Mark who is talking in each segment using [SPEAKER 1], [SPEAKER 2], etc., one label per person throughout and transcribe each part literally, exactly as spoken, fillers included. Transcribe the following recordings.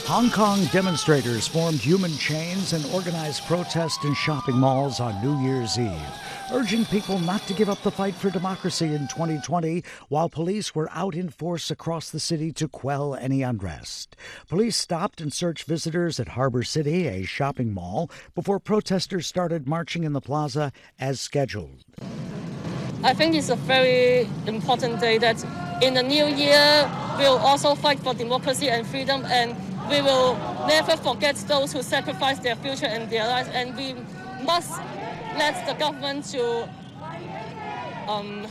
[SPEAKER 1] Hong Kong demonstrators formed human chains and organized protests in shopping malls on New Year's Eve, urging people not to give up the fight for democracy in twenty twenty, while police were out in force across the city to quell any unrest. Police stopped and searched visitors at Harbor City, a shopping mall, before protesters started marching in the plaza as scheduled.
[SPEAKER 2] I think it's a very important day that in the new year we'll also fight for democracy and freedom, and we will never forget those who sacrificed their future and their lives, and we must let the government to um,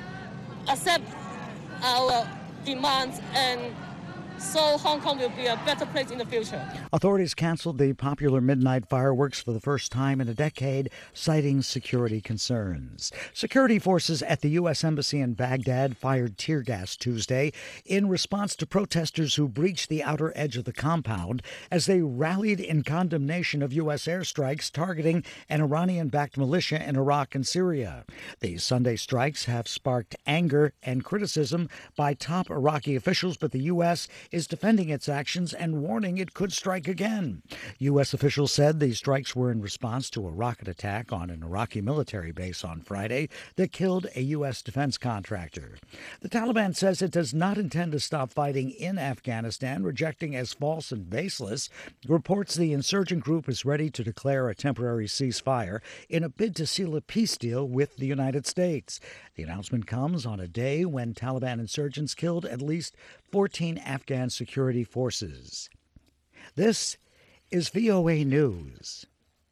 [SPEAKER 2] accept our demands, and so Hong Kong will be a better place in the future.
[SPEAKER 1] Authorities canceled the popular midnight fireworks for the first time in a decade, citing security concerns. Security forces at the U S Embassy in Baghdad fired tear gas Tuesday in response to protesters who breached the outer edge of the compound as they rallied in condemnation of U S airstrikes targeting an Iranian-backed militia in Iraq and Syria. The Sunday strikes have sparked anger and criticism by top Iraqi officials, but the U S is defending its actions and warning it could strike again. U S officials said these strikes were in response to a rocket attack on an Iraqi military base on Friday that killed a U S defense contractor. The Taliban says it does not intend to stop fighting in Afghanistan, rejecting as false and baseless reports the insurgent group is ready to declare a temporary ceasefire in a bid to seal a peace deal with the United States. The announcement comes on a day when Taliban insurgents killed at least fourteen Afghan security forces. This is V O A News.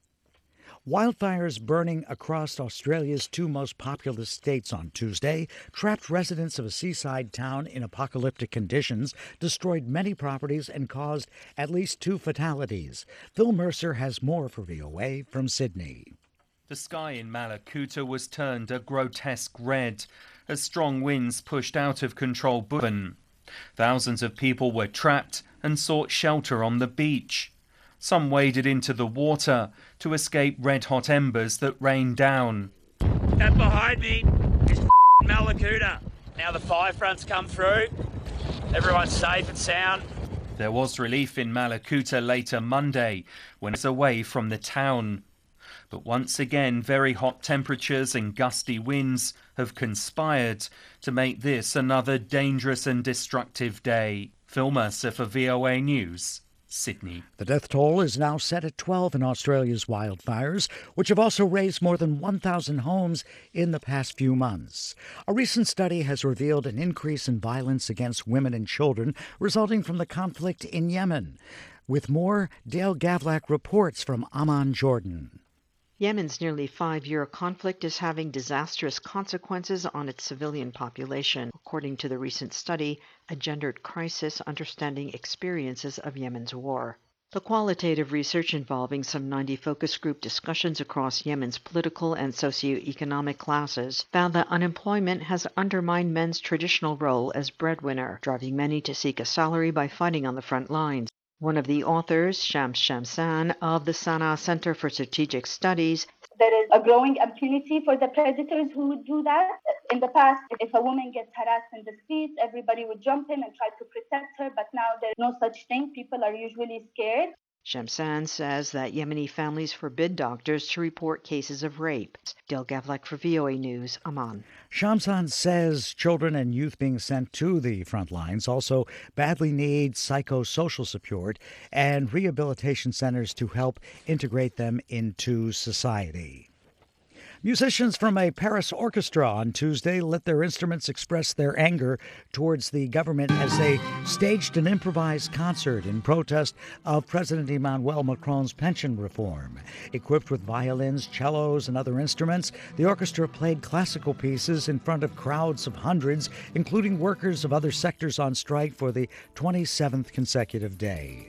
[SPEAKER 1] Wildfires burning across Australia's two most populous states on Tuesday trapped residents of a seaside town in apocalyptic conditions, destroyed many properties, and caused at least two fatalities. Phil Mercer has more for V O A from Sydney.
[SPEAKER 3] The sky in Mallacoota was turned a grotesque red as strong winds pushed out of control Brisbane. Thousands of people were trapped and sought shelter on the beach. Some waded into the water to escape red-hot embers that rained down.
[SPEAKER 4] That behind me is Mallacoota. Now the fire front's come through. Everyone's safe and sound.
[SPEAKER 3] There was relief in Mallacoota later Monday when it was away from the town. But once again, very hot temperatures and gusty winds have conspired to make this another dangerous and destructive day. Phil Mercer for V O A News, Sydney.
[SPEAKER 1] The death toll is now set at twelve in Australia's wildfires, which have also razed more than one thousand homes in the past few months. A recent study has revealed an increase in violence against women and children resulting from the conflict in Yemen. With more, Dale Gavlak reports from Amman, Jordan.
[SPEAKER 5] Yemen's nearly five-year conflict is having disastrous consequences on its civilian population, according to the recent study, A Gendered Crisis: Understanding Experiences of Yemen's War. The qualitative research, involving some ninety focus group discussions across Yemen's political and socioeconomic classes, found that unemployment has undermined men's traditional role as breadwinner, driving many to seek a salary by fighting on the front lines. One of the authors, Shams Shamsan, of the Sana'a Center for Strategic Studies,
[SPEAKER 6] there is a growing impunity for the predators who would do that. In the past, if a woman gets harassed in the streets, everybody would jump in and try to protect her, but now there's no such thing. People are usually scared.
[SPEAKER 5] Shamsan says that Yemeni families forbid doctors to report cases of rape. Dale Gavlak for V O A News, Amman.
[SPEAKER 1] Shamsan says children and youth being sent to the front lines also badly need psychosocial support and rehabilitation centers to help integrate them into society. Musicians from a Paris orchestra on Tuesday let their instruments express their anger towards the government as they staged an improvised concert in protest of President Emmanuel Macron's pension reform. Equipped with violins, cellos, and other instruments, the orchestra played classical pieces in front of crowds of hundreds, including workers of other sectors on strike for the twenty-seventh consecutive day.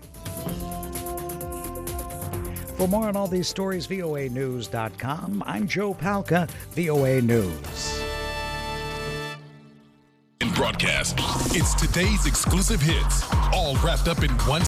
[SPEAKER 1] For more on all these stories, V O A news dot com. I'm Joe Palca, V O A News.
[SPEAKER 7] In broadcast, it's today's exclusive hits, all wrapped up in one